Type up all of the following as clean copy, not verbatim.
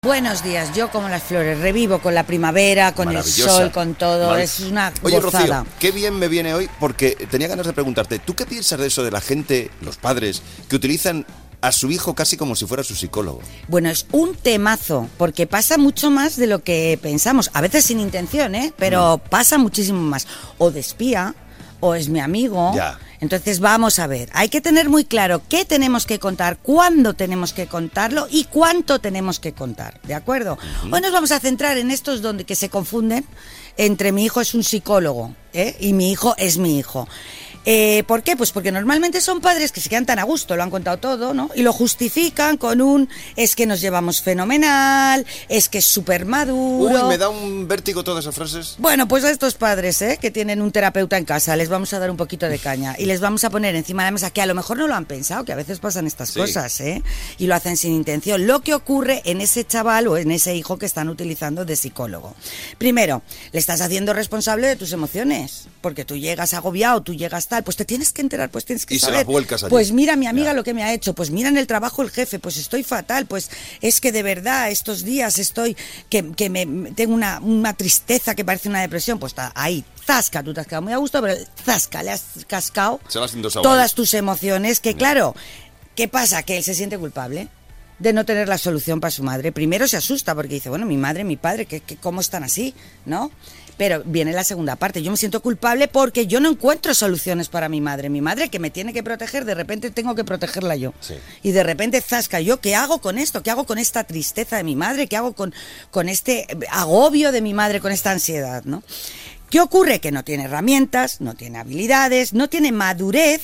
Buenos días, yo como las flores, revivo con la primavera, con el sol, con todo, es una Oye, gozada. Rocío, qué bien me viene hoy porque tenía ganas de preguntarte, ¿tú qué piensas de eso de la gente, los padres, que utilizan a su hijo casi como si fuera su psicólogo? Bueno, es un temazo, porque pasa mucho más de lo que pensamos, a veces sin intención, pero pasa muchísimo más. O de espía, o es mi amigo. Ya. Entonces vamos a ver, hay que tener muy claro qué tenemos que contar, cuándo tenemos que contarlo y cuánto tenemos que contar, ¿de acuerdo? Hoy nos vamos a centrar en estos donde que se confunden entre mi hijo es un psicólogo y mi hijo es mi hijo. ¿Por qué? Pues porque normalmente son padres que se quedan tan a gusto, lo han contado todo, ¿no? Y lo justifican con es que nos llevamos fenomenal, es que es súper maduro. Uy, me da un vértigo todas esas frases. Bueno, pues a estos padres, que tienen un terapeuta en casa, les vamos a dar un poquito de caña y les vamos a poner encima de la mesa que a lo mejor no lo han pensado, que a veces pasan estas cosas, y lo hacen sin intención. Lo que ocurre en ese chaval o en ese hijo que están utilizando de psicólogo. Primero, le estás haciendo responsable de tus emociones, porque tú llegas agobiado, tú llegas tal, pues te tienes que enterar, pues tienes que saber. Y se las vuelcas allí. Pues mira mi amiga lo que me ha hecho, pues mira en el trabajo el jefe, pues estoy fatal, pues es que de verdad estos días estoy, que tengo una tristeza que parece una depresión, pues está ahí, zasca, tú te has quedado muy a gusto, pero zasca, le has cascado todas tus emociones, que claro, ¿qué pasa? Que él se siente culpable de no tener la solución para su madre. Primero se asusta porque dice, bueno, mi madre, mi padre, ¿cómo están así? ¿No? Pero viene la segunda parte. Yo me siento culpable porque yo no encuentro soluciones para mi madre. Mi madre que me tiene que proteger, de repente tengo que protegerla yo. Sí. Y de repente zasca, ¿yo qué hago con esto? ¿Qué hago con esta tristeza de mi madre? ¿Qué hago con este agobio de mi madre, con esta ansiedad, ¿no? ¿Qué ocurre? Que no tiene herramientas, no tiene habilidades, no tiene madurez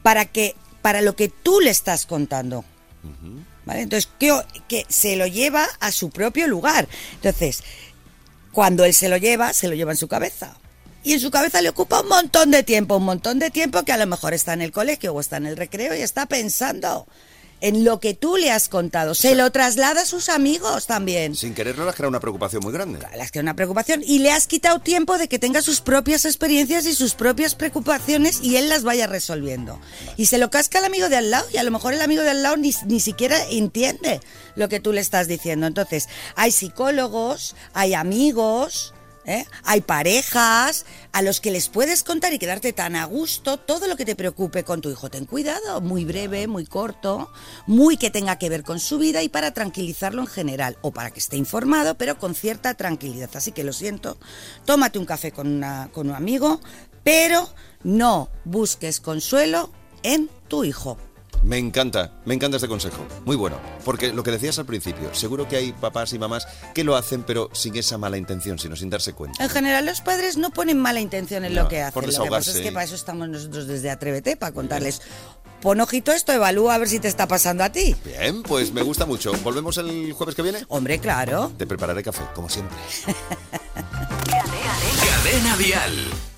para lo que tú le estás contando. ¿Vale? Entonces, que se lo lleva a su propio lugar. Entonces, cuando él se lo lleva en su cabeza. Y en su cabeza le ocupa un montón de tiempo que a lo mejor está en el colegio o está en el recreo y está pensando en lo que tú le has contado. Se lo traslada a sus amigos también. Sin quererlo le has creado una preocupación muy grande. Le has creado una preocupación y le has quitado tiempo de que tenga sus propias experiencias y sus propias preocupaciones y él las vaya resolviendo. Y se lo casca al amigo de al lado y a lo mejor el amigo de al lado ni siquiera entiende lo que tú le estás diciendo. Entonces, hay psicólogos, hay amigos, hay parejas a los que les puedes contar y quedarte tan a gusto todo lo que te preocupe con tu hijo. Ten cuidado, muy breve, muy corto, muy que tenga que ver con su vida y para tranquilizarlo en general o para que esté informado, pero con cierta tranquilidad. Así que lo siento, tómate un café con un amigo, pero no busques consuelo en tu hijo. Me encanta este consejo, muy bueno, porque lo que decías al principio, seguro que hay papás y mamás que lo hacen pero sin esa mala intención, sino sin darse cuenta. En general los padres no ponen mala intención en lo que hacen, lo que pasa es que para eso estamos nosotros desde Atrévete, para contarles, pon ojito esto, evalúa a ver si te está pasando a ti. Bien, pues me gusta mucho, ¿volvemos el jueves que viene? Hombre, claro. Te prepararé café, como siempre. Cadena Dial.